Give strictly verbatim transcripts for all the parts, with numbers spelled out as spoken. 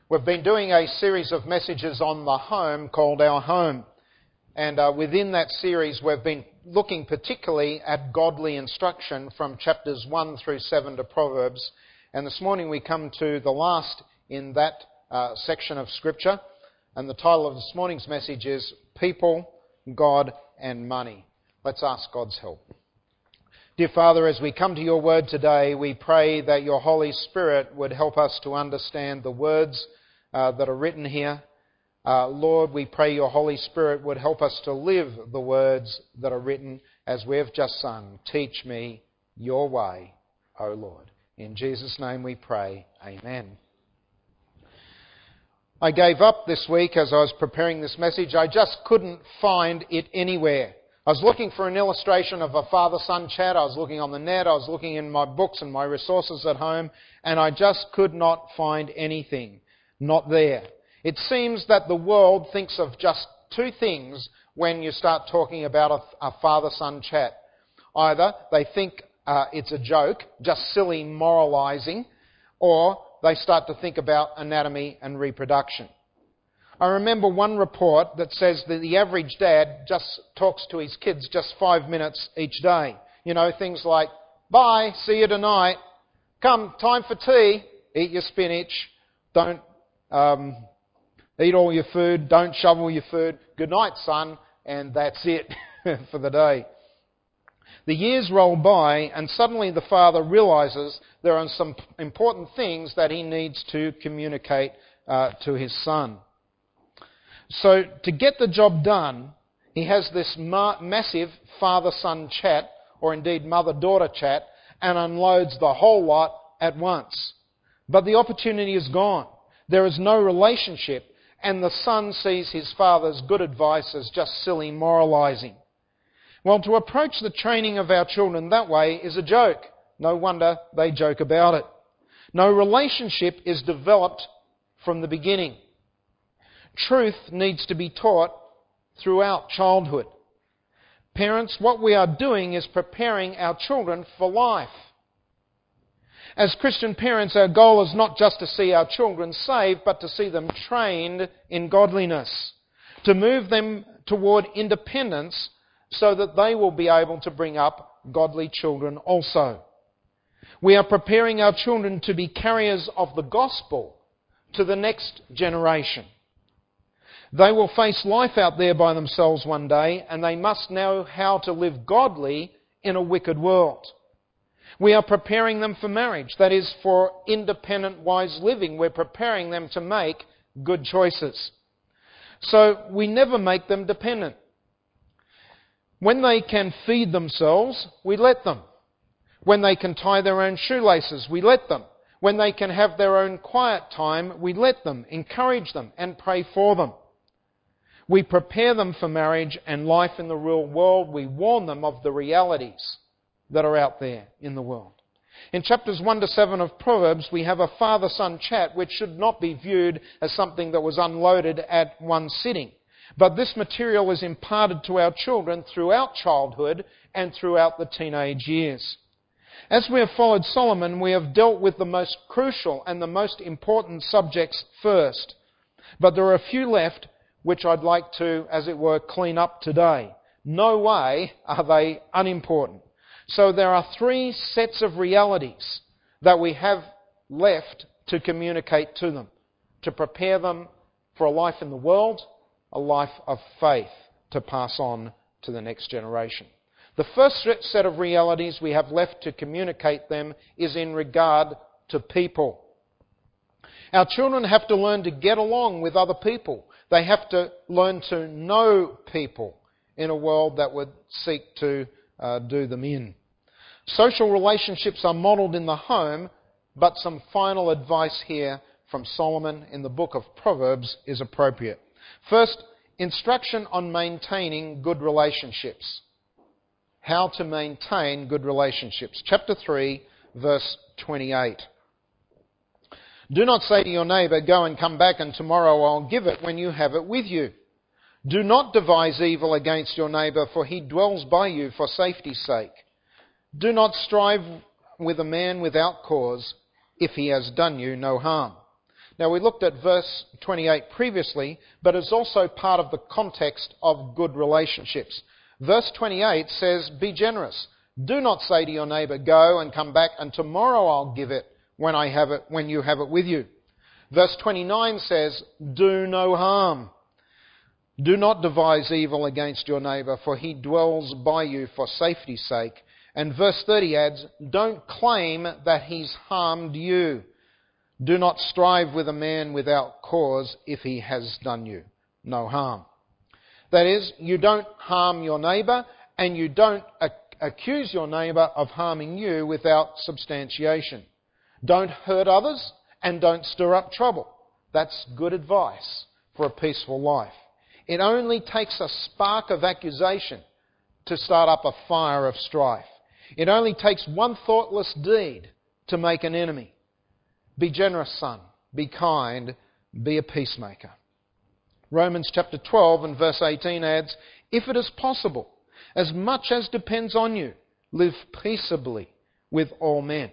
We've been doing a series of messages on the home called Our Home. And uh, within that series, we've been looking particularly at godly instruction from chapters one through seven to Proverbs. And this morning we come to the last in that uh, section of Scripture. And the title of this morning's message is People, God and Money. Let's ask God's help. Dear Father, as we come to your word today, we pray that your Holy Spirit would help us to understand the words uh, that are written here. Uh, Lord, we pray your Holy Spirit would help us to live the words that are written as we have just sung. Teach me your way, O Lord. In Jesus' name we pray. Amen. I gave up this week as I was preparing this message. I just couldn't find it anywhere. I was looking for an illustration of a father-son chat. I was looking on the net. I was looking in my books and my resources at home, and I just could not find anything. Not there. It seems that the world thinks of just two things when you start talking about a, a father-son chat. Either they think uh, it's a joke, just silly moralising, or they start to think about anatomy and reproduction. I remember one report that says that the average dad just talks to his kids just five minutes each day. You know, things like, bye, see you tonight, come, time for tea, eat your spinach, don't um, eat all your food, don't shovel your food, good night son, and that's it for the day. The years roll by and suddenly the father realises there are some important things that he needs to communicate uh, to his son. So to get the job done, he has this ma- massive father-son chat, or indeed mother-daughter chat, and unloads the whole lot at once. But the opportunity is gone. There is no relationship, and the son sees his father's good advice as just silly moralising. Well, to approach the training of our children that way is a joke. No wonder they joke about it. No relationship is developed from the beginning. Truth needs to be taught throughout childhood. Parents, what we are doing is preparing our children for life. As Christian parents, our goal is not just to see our children saved, but to see them trained in godliness, to move them toward independence so that they will be able to bring up godly children also. We are preparing our children to be carriers of the gospel to the next generation. They will face life out there by themselves one day, and they must know how to live godly in a wicked world. We are preparing them for marriage, that is, for independent, wise living. We're preparing them to make good choices. So we never make them dependent. When they can feed themselves, we let them. When they can tie their own shoelaces, we let them. When they can have their own quiet time, we let them, encourage them, and pray for them. We prepare them for marriage and life in the real world. We warn them of the realities that are out there in the world. In chapters one to seven of Proverbs, we have a father-son chat which should not be viewed as something that was unloaded at one sitting. But this material is imparted to our children throughout childhood and throughout the teenage years. As we have followed Solomon, we have dealt with the most crucial and the most important subjects first. But there are a few left which I'd like to, as it were, clean up today. No way are they unimportant. So there are three sets of realities that we have left to communicate to them, to prepare them for a life in the world, a life of faith to pass on to the next generation. The first set of realities we have left to communicate them is in regard to people. Our children have to learn to get along with other people. They have to learn to know people in a world that would seek to uh, do them in. Social relationships are modelled in the home, but some final advice here from Solomon in the book of Proverbs is appropriate. First, instruction on maintaining good relationships. How to maintain good relationships. Chapter three, verse twenty-eight. Do not say to your neighbour, go and come back and tomorrow I'll give it when you have it with you. Do not devise evil against your neighbour, for he dwells by you for safety's sake. Do not strive with a man without cause, if he has done you no harm. Now, we looked at verse twenty-eight previously, but it's also part of the context of good relationships. Verse twenty-eight says, be generous. Do not say to your neighbour, go and come back, and tomorrow I'll give it when I have it, when you have it with you. Verse twenty-nine says, do no harm. Do not devise evil against your neighbour, for he dwells by you for safety's sake. And verse thirty adds, don't claim that he's harmed you. Do not strive with a man without cause if he has done you no harm. That is, you don't harm your neighbour, and you don't ac- accuse your neighbour of harming you without substantiation. Don't hurt others, and don't stir up trouble. That's good advice for a peaceful life. It only takes a spark of accusation to start up a fire of strife. It only takes one thoughtless deed to make an enemy. Be generous, son. Be kind. Be a peacemaker. Romans chapter twelve and verse eighteen adds, if it is possible, as much as depends on you, live peaceably with all men.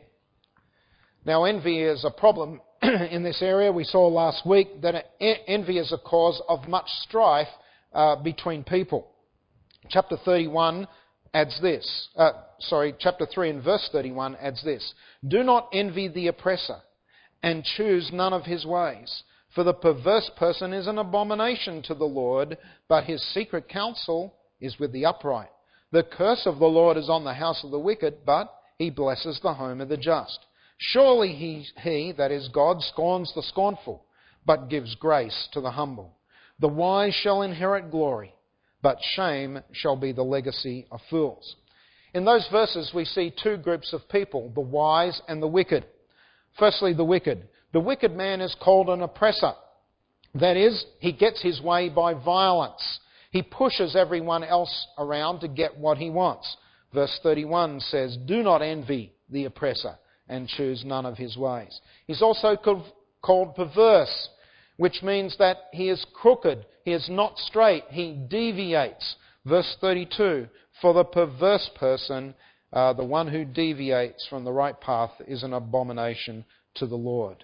Now, envy is a problem in this area. We saw last week that envy is a cause of much strife uh, between people. Chapter thirty-one adds this. Uh, sorry, chapter three and verse thirty-one adds this. Do not envy the oppressor, and choose none of his ways. For the perverse person is an abomination to the Lord, but his secret counsel is with the upright. The curse of the Lord is on the house of the wicked, but he blesses the home of the just. Surely he, he, that is God, scorns the scornful, but gives grace to the humble. The wise shall inherit glory, but shame shall be the legacy of fools. In those verses we see two groups of people, the wise and the wicked. Firstly, the wicked. The wicked man is called an oppressor. That is, he gets his way by violence. He pushes everyone else around to get what he wants. Verse thirty-one says, do not envy the oppressor, and choose none of his ways. He's also called perverse, which means that he is crooked, he is not straight, he deviates. Verse thirty-two, for the perverse person, uh, the one who deviates from the right path, is an abomination to the Lord.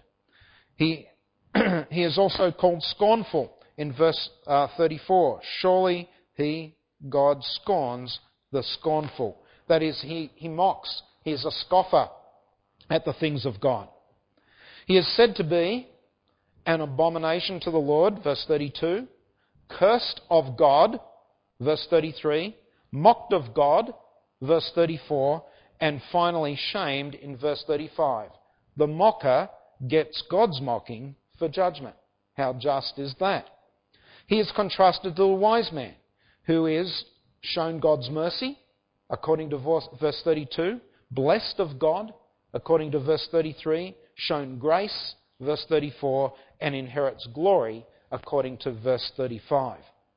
He, he is also called scornful in verse uh, thirty-four. Surely he, God, scorns the scornful. That is, he, he mocks, he is a scoffer at the things of God. He is said to be an abomination to the Lord, verse thirty-two, cursed of God, verse thirty-three, mocked of God, verse thirty-four, and finally shamed in verse thirty-five. The mocker gets God's mocking for judgment. How just is that? He is contrasted to the wise man, who is shown God's mercy, according to verse thirty-two, blessed of God, according to verse thirty-three, shown grace, verse thirty-four, and inherits glory, according to verse thirty-five.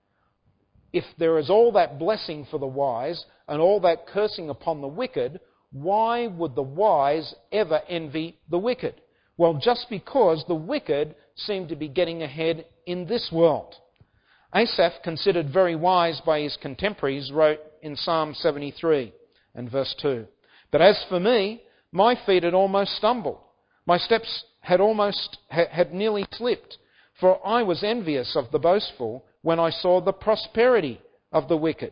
If there is all that blessing for the wise and all that cursing upon the wicked, why would the wise ever envy the wicked? Well, just because the wicked seem to be getting ahead in this world. Asaph, considered very wise by his contemporaries, wrote in Psalm seventy-three and verse two, but as for me, my feet had almost stumbled. My steps had almost, had nearly slipped. For I was envious of the boastful when I saw the prosperity of the wicked.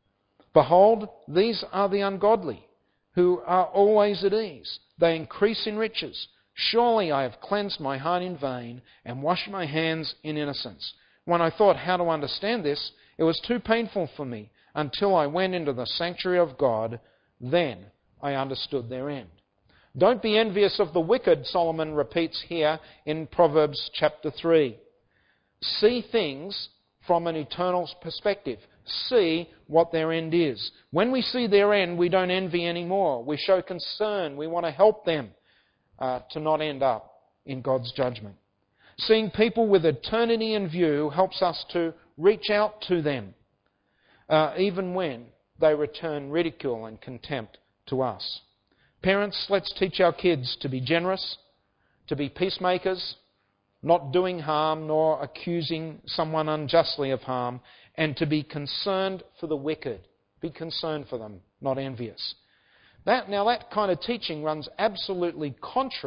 Behold, these are the ungodly, who are always at ease. They increase in riches. Surely I have cleansed my heart in vain and washed my hands in innocence. When I thought how to understand this, it was too painful for me until I went into the sanctuary of God. Then I understood their end. Don't be envious of the wicked, Solomon repeats here in Proverbs chapter three. See things from an eternal perspective. See what their end is. When we see their end, we don't envy anymore. We show concern. We want to help them uh, to not end up in God's judgment. Seeing people with eternity in view helps us to reach out to them, uh, even when they return ridicule and contempt to us. Parents, let's teach our kids to be generous, to be peacemakers, not doing harm nor accusing someone unjustly of harm, and to be concerned for the wicked. Be concerned for them, not envious. That, now that kind of teaching runs absolutely contrary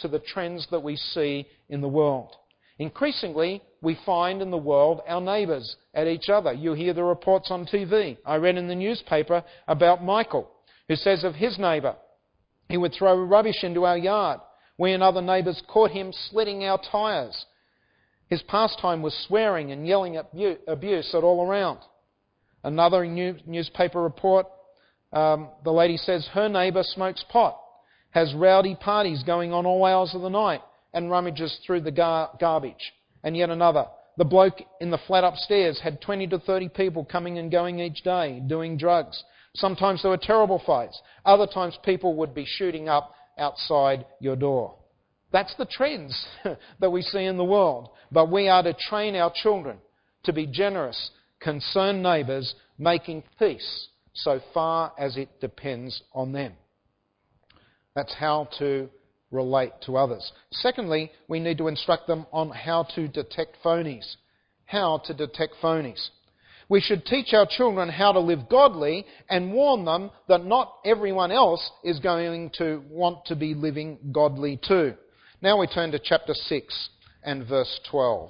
to the trends that we see in the world. Increasingly, we find in the world our neighbours at each other. You hear the reports on T V. I read in the newspaper about Michael, who says of his neighbour, he would throw rubbish into our yard. We and other neighbours caught him slitting our tyres. His pastime was swearing and yelling abuse at all around. Another new newspaper report, um, the lady says her neighbour smokes pot, has rowdy parties going on all hours of the night, and rummages through the gar- garbage. And yet another, the bloke in the flat upstairs had twenty to thirty people coming and going each day, doing drugs. Sometimes there were terrible fights. Other times people would be shooting up outside your door. That's the trends that we see in the world. But we are to train our children to be generous, concerned neighbours, making peace so far as it depends on them. That's how to relate to others. Secondly, we need to instruct them on how to detect phonies. How to detect phonies. We should teach our children how to live godly and warn them that not everyone else is going to want to be living godly too. Now we turn to chapter six and verse twelve.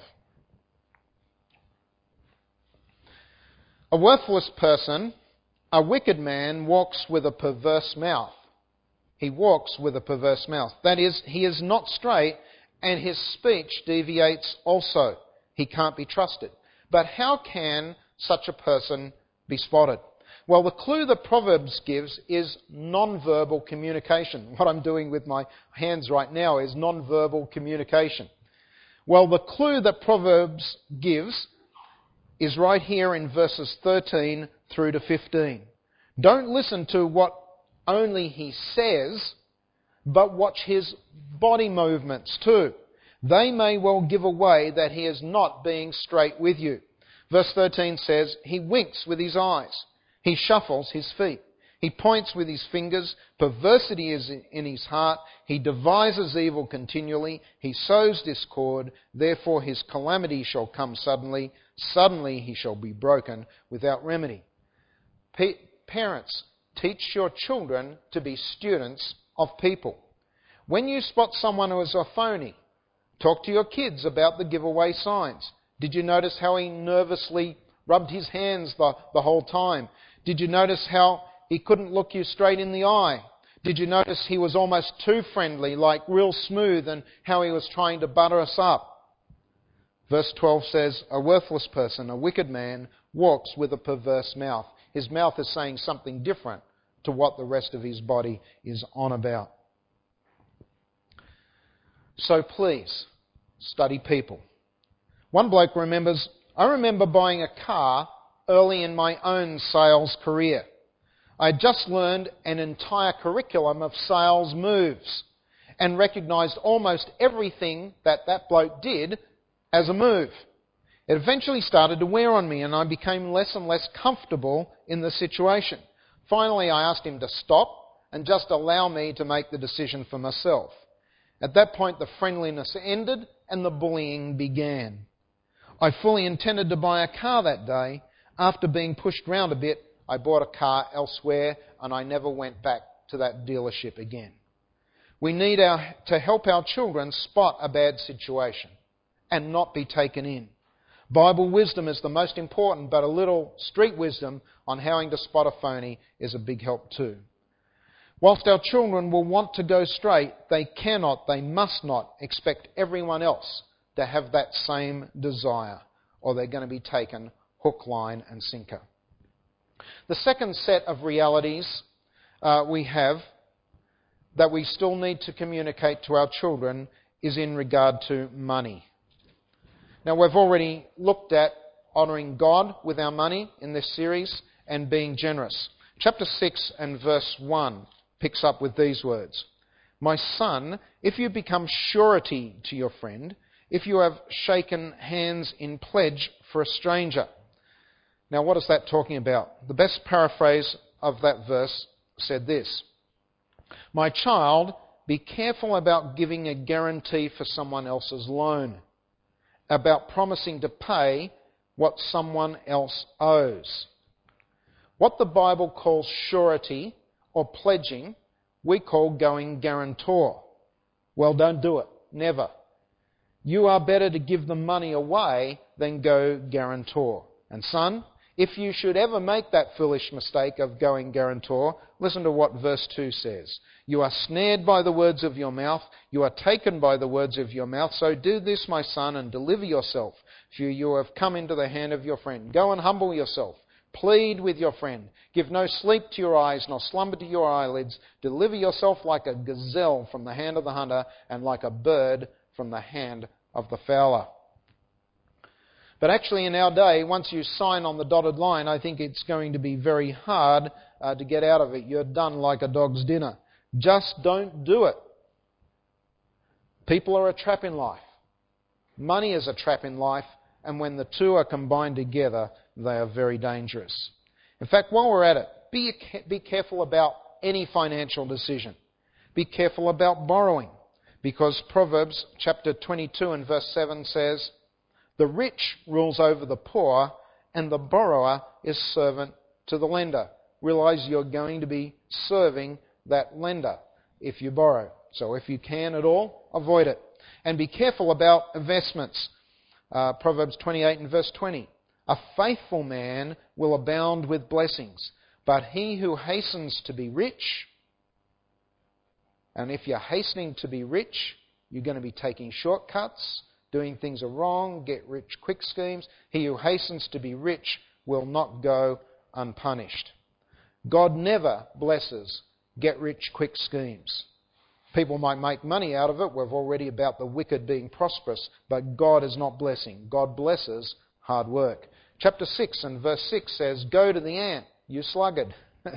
A worthless person, a wicked man, walks with a perverse mouth. He walks with a perverse mouth. That is, he is not straight, and his speech deviates also. He can't be trusted. But how can such a person be spotted? Well, the clue that Proverbs gives is non-verbal communication. What I'm doing with my hands right now is non-verbal communication. Well, the clue that Proverbs gives is right here in verses thirteen through to fifteen. Don't listen to what only he says, but watch his body movements too. They may well give away that he is not being straight with you. Verse thirteen says, he winks with his eyes. He shuffles his feet. He points with his fingers. Perversity is in his heart. He devises evil continually. He sows discord. Therefore his calamity shall come suddenly. Suddenly he shall be broken without remedy. Pa- parents, teach your children to be students of people. When you spot someone who is a phony, talk to your kids about the giveaway signs. Did you notice how he nervously rubbed his hands the, the whole time? Did you notice how he couldn't look you straight in the eye? Did you notice he was almost too friendly, like real smooth, and how he was trying to butter us up? Verse twelve says, a worthless person, a wicked man, walks with a perverse mouth. His mouth is saying something different to what the rest of his body is on about. So please, study people. One bloke remembers, I remember buying a car early in my own sales career. I had just learned an entire curriculum of sales moves and recognised almost everything that that bloke did as a move. It eventually started to wear on me and I became less and less comfortable in the situation. Finally, I asked him to stop and just allow me to make the decision for myself. At that point, the friendliness ended and the bullying began. I fully intended to buy a car that day. After being pushed round a bit, I bought a car elsewhere and I never went back to that dealership again. We need our, to help our children spot a bad situation and not be taken in. Bible wisdom is the most important, but a little street wisdom on how to spot a phony is a big help too. Whilst our children will want to go straight, they cannot, they must not expect everyone else to have that same desire, or they're going to be taken hook, line and sinker. The second set of realities uh, we have that we still need to communicate to our children is in regard to money. Now, we've already looked at honouring God with our money in this series and being generous. Chapter six and verse one picks up with these words. My son, if you become surety to your friend, if you have shaken hands in pledge for a stranger. Now, what is that talking about? The best paraphrase of that verse said this. My child, be careful about giving a guarantee for someone else's loan, about promising to pay what someone else owes. What the Bible calls surety or pledging, we call going guarantor. Well, don't do it. Never. You are better to give the money away than go guarantor. And son, if you should ever make that foolish mistake of going guarantor, listen to what verse two says. You are snared by the words of your mouth. You are taken by the words of your mouth. So do this, my son, and deliver yourself. For you have come into the hand of your friend. Go and humble yourself. Plead with your friend. Give no sleep to your eyes, nor slumber to your eyelids. Deliver yourself like a gazelle from the hand of the hunter, and like a bird from the hand of the fowler. But actually in our day, once you sign on the dotted line, I think it's going to be very hard uh, to get out of it. You're done like a dog's dinner. Just don't do it. People are a trap in life. Money is a trap in life, and when the two are combined together, they are very dangerous. In fact, while we're at it, be, be careful about any financial decision. Be careful about borrowing, because Proverbs chapter twenty-two and verse seven says, the rich rules over the poor, and the borrower is servant to the lender. Realize you're going to be serving that lender if you borrow. So if you can at all, avoid it. And be careful about investments. Uh, Proverbs twenty-eight and verse twenty. A faithful man will abound with blessings, but he who hastens to be rich, and if you're hastening to be rich, you're going to be taking shortcuts, doing things are wrong, get-rich-quick schemes. He who hastens to be rich will not go unpunished. God never blesses get-rich-quick schemes. People might make money out of it. We've already about the wicked being prosperous, but God is not blessing. God blesses hard work. Chapter six and verse six says, go to the ant, you sluggard.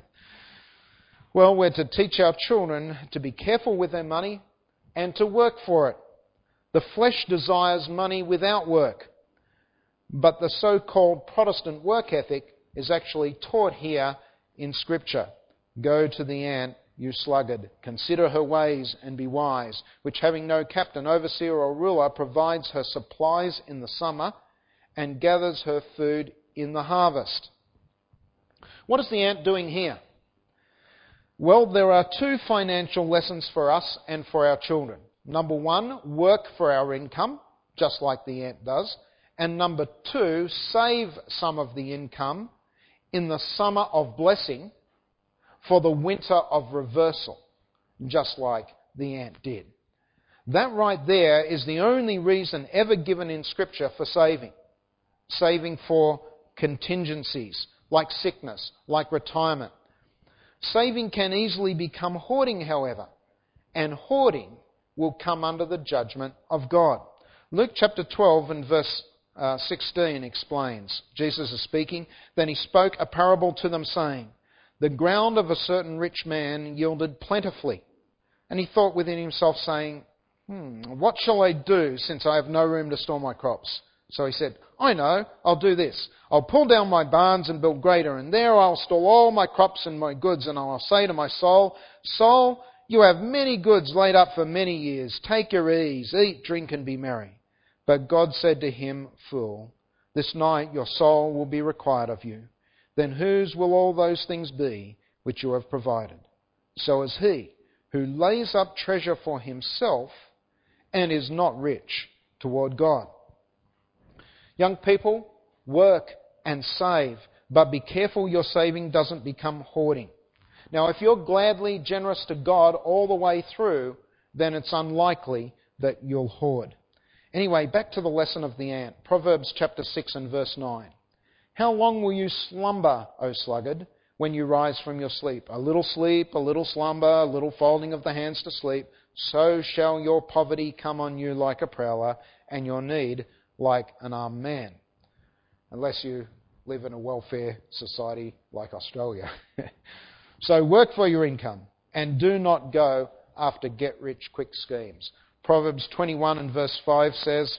Well, we're to teach our children to be careful with their money and to work for it. The flesh desires money without work, but the so-called Protestant work ethic is actually taught here in Scripture. Go to the ant, you sluggard. Consider her ways and be wise, which having no captain, overseer or ruler, provides her supplies in the summer and gathers her food in the harvest. What is the ant doing here? Well, there are two financial lessons for us and for our children. Number one, work for our income, just like the ant does. And number two, save some of the income in the summer of blessing for the winter of reversal, just like the ant did. That right there is the only reason ever given in Scripture for saving. Saving for contingencies, like sickness, like retirement. Saving can easily become hoarding, however, and hoarding will come under the judgment of God. Luke chapter twelve and verse uh, sixteen explains. Jesus is speaking. Then he spoke a parable to them, saying, the ground of a certain rich man yielded plentifully. And he thought within himself, saying, hmm, what shall I do, since I have no room to store my crops? So he said, I know, I'll do this. I'll pull down my barns and build greater, and there I'll store all my crops and my goods, and I'll say to my soul, soul, you have many goods laid up for many years. Take your ease, eat, drink, and be merry. But God said to him, fool, this night your soul will be required of you. Then whose will all those things be which you have provided? So is he who lays up treasure for himself and is not rich toward God. Young people, work and save, but be careful your saving doesn't become hoarding. Now, if you're gladly generous to God all the way through, then it's unlikely that you'll hoard. Anyway, back to the lesson of the ant. Proverbs chapter six and verse nine. How long will you slumber, O sluggard, when you rise from your sleep? A little sleep, a little slumber, a little folding of the hands to sleep. So shall your poverty come on you like a prowler, and your need like an armed man. Unless you live in a welfare society like Australia. So work for your income and do not go after get-rich-quick schemes. Proverbs twenty-one and verse five says,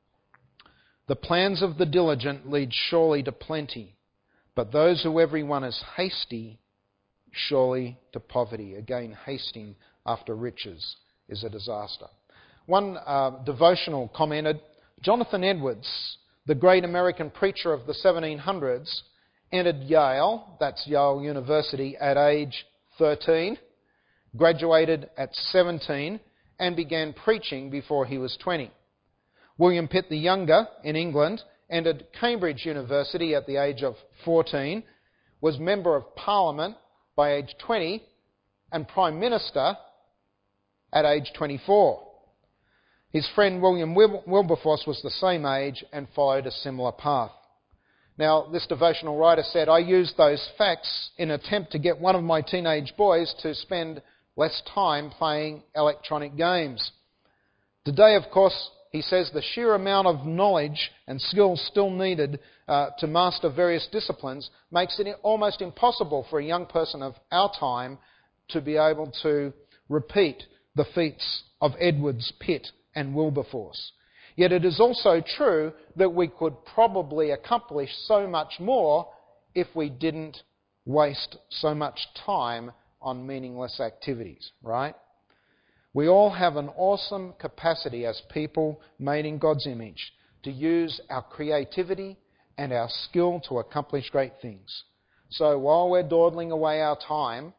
the plans of the diligent lead surely to plenty, but those who every one is hasty, surely to poverty. Again, hasting after riches is a disaster. One uh, devotional commented, Jonathan Edwards, the great American preacher of the seventeen hundreds, entered Yale, that's Yale University, at age thirteen, graduated at seventeen, and began preaching before he was twenty. William Pitt the Younger in England entered Cambridge University at the age of fourteen, was Member of Parliament by age twenty, and Prime Minister at age twenty-four. His friend William Wilberforce was the same age and followed a similar path. Now, this devotional writer said, "I used those facts in an attempt to get one of my teenage boys to spend less time playing electronic games. Today, of course," he says, "the sheer amount of knowledge and skills still needed uh, to master various disciplines makes it almost impossible for a young person of our time to be able to repeat the feats of Edwards, Pitt and Wilberforce. Yet it is also true that we could probably accomplish so much more if we didn't waste so much time on meaningless activities," right? We all have an awesome capacity as people made in God's image to use our creativity and our skill to accomplish great things. So while we're dawdling away our time,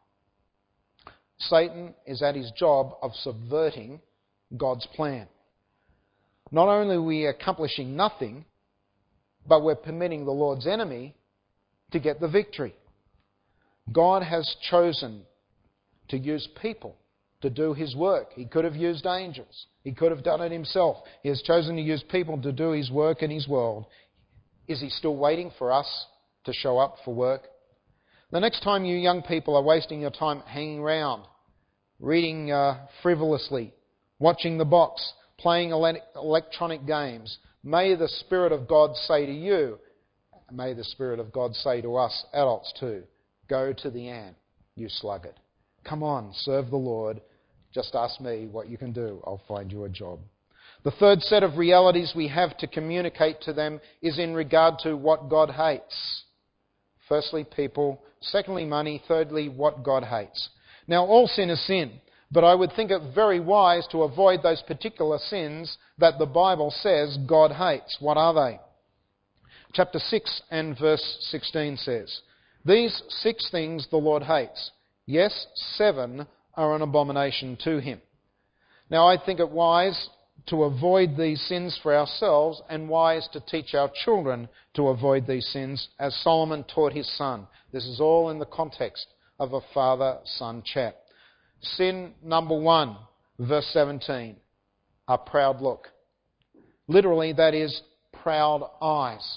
Satan is at his job of subverting God's plan. Not only are we accomplishing nothing, but we're permitting the Lord's enemy to get the victory. God has chosen to use people to do his work. He could have used angels. He could have done it himself. He has chosen to use people to do his work in his world. Is he still waiting for us to show up for work? The next time you young people are wasting your time hanging around, reading uh, frivolously, watching the box, playing ele- electronic games, may the Spirit of God say to you, may the Spirit of God say to us adults too, go to the ant, you sluggard. Come on, serve the Lord. Just ask me what you can do. I'll find you a job. The third set of realities we have to communicate to them is in regard to what God hates. Firstly, people. Secondly, money. Thirdly, what God hates. Now, all sin is sin, but I would think it very wise to avoid those particular sins that the Bible says God hates. What are they? Chapter six and verse sixteen says, "These six things the Lord hates. Yes, seven are an abomination to him." Now, I think it wise to avoid these sins for ourselves and wise to teach our children to avoid these sins as Solomon taught his son. This is all in the context of a father-son chat. Sin number one, verse seventeen, a proud look. Literally, that is proud eyes.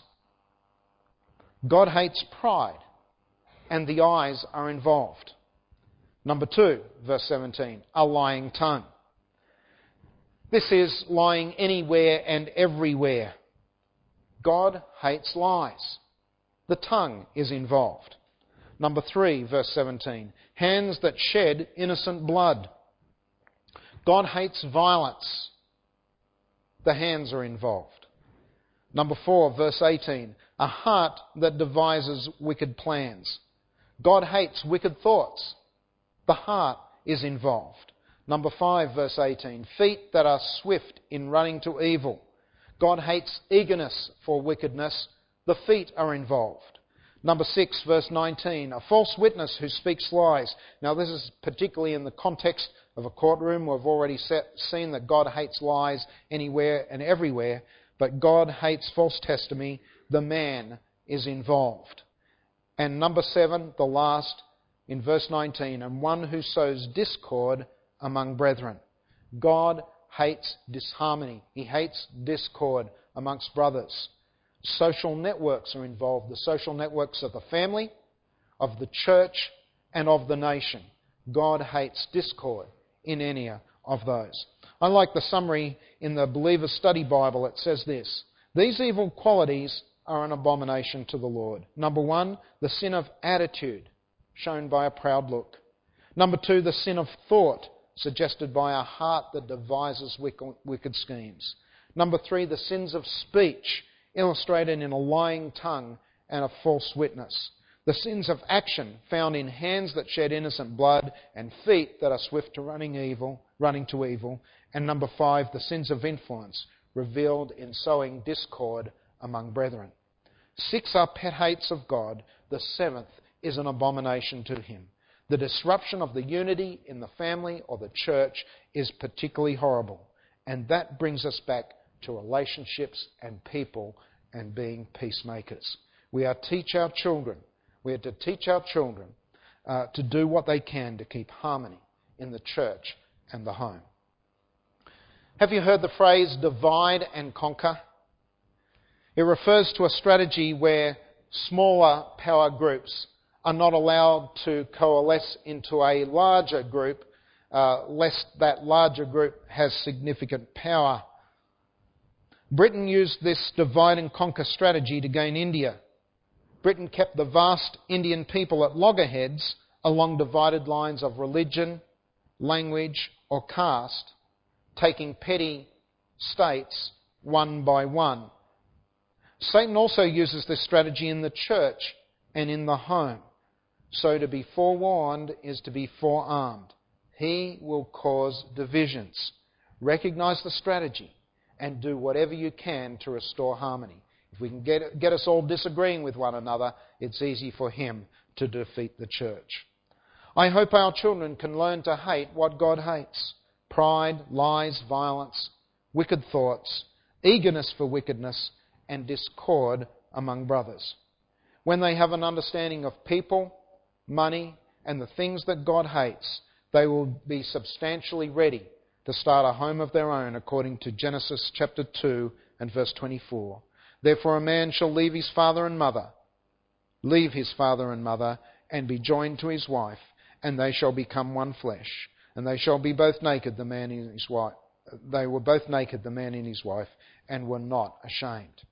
God hates pride, and the eyes are involved. Number two, verse seventeen, a lying tongue. This is lying anywhere and everywhere. God hates lies. The tongue is involved. Number three, verse seventeen, hands that shed innocent blood. God hates violence. The hands are involved. Number four, verse eighteen, a heart that devises wicked plans. God hates wicked thoughts. The heart is involved. Number five, verse eighteen, feet that are swift in running to evil. God hates eagerness for wickedness. The feet are involved. Number six, verse nineteen, a false witness who speaks lies. Now, this is particularly in the context of a courtroom. We've already set, seen that God hates lies anywhere and everywhere, but God hates false testimony. The man is involved. And number seven, the last, in verse nineteen, and one who sows discord among brethren. God hates disharmony. He hates discord amongst brothers. Social networks are involved. The social networks of the family, of the church, and of the nation. God hates discord in any of those. I like the summary in the Believer's Study Bible. It says this: these evil qualities are an abomination to the Lord. Number one, the sin of attitude, shown by a proud look. Number two, the sin of thought, suggested by a heart that devises wicked schemes. Number three, the sins of speech, illustrated in a lying tongue and a false witness. The sins of action, found in hands that shed innocent blood and feet that are swift to running evil, running to evil. And number five, the sins of influence, revealed in sowing discord among brethren. Six are pet hates of God. The seventh is an abomination to him. The disruption of the unity in the family or the church is particularly horrible. And that brings us back to relationships and people and being peacemakers. We are to teach our children. We are to teach our children uh, to do what they can to keep harmony in the church and the home. Have you heard the phrase divide and conquer? It refers to a strategy where smaller power groups are not allowed to coalesce into a larger group, uh, lest that larger group has significant power. Britain used this divide and conquer strategy to gain India. Britain kept the vast Indian people at loggerheads along divided lines of religion, language or caste, taking petty states one by one. Satan also uses this strategy in the church and in the home. So to be forewarned is to be forearmed. He will cause divisions. Recognize the strategy and do whatever you can to restore harmony. If we can get, get us all disagreeing with one another, it's easy for him to defeat the church. I hope our children can learn to hate what God hates. Pride, lies, violence, wicked thoughts, eagerness for wickedness, and discord among brothers. When they have an understanding of people, money, and the things that God hates, they will be substantially ready to start a home of their own, according to Genesis chapter two and verse twenty-four. Therefore a man shall leave his father and mother, leave his father and mother, and be joined to his wife, and they shall become one flesh. And they shall be both naked, the man and his wife. They were both naked, the man and his wife, and were not ashamed.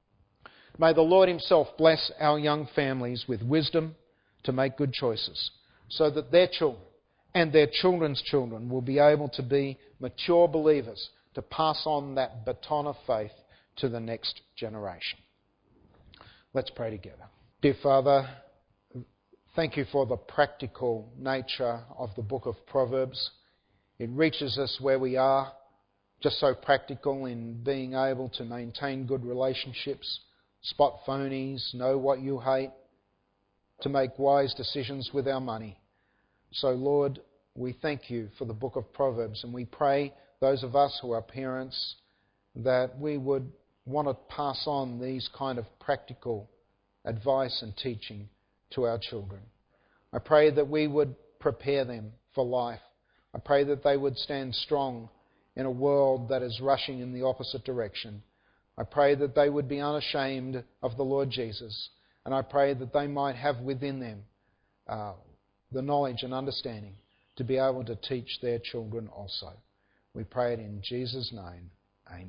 May the Lord himself bless our young families with wisdom to make good choices, so that their children and their children's children will be able to be mature believers, to pass on that baton of faith to the next generation. Let's pray together. Dear Father, thank you for the practical nature of the book of Proverbs. It reaches us where we are, just so practical in being able to maintain good relationships, spot phonies, know what you hate, to make wise decisions with our money. So Lord, we thank you for the book of Proverbs, and we pray, those of us who are parents, that we would want to pass on these kind of practical advice and teaching to our children. I pray that we would prepare them for life. I pray that they would stand strong in a world that is rushing in the opposite direction. I pray that they would be unashamed of the Lord Jesus. And I pray that they might have within them uh, the knowledge and understanding to be able to teach their children also. We pray it in Jesus' name.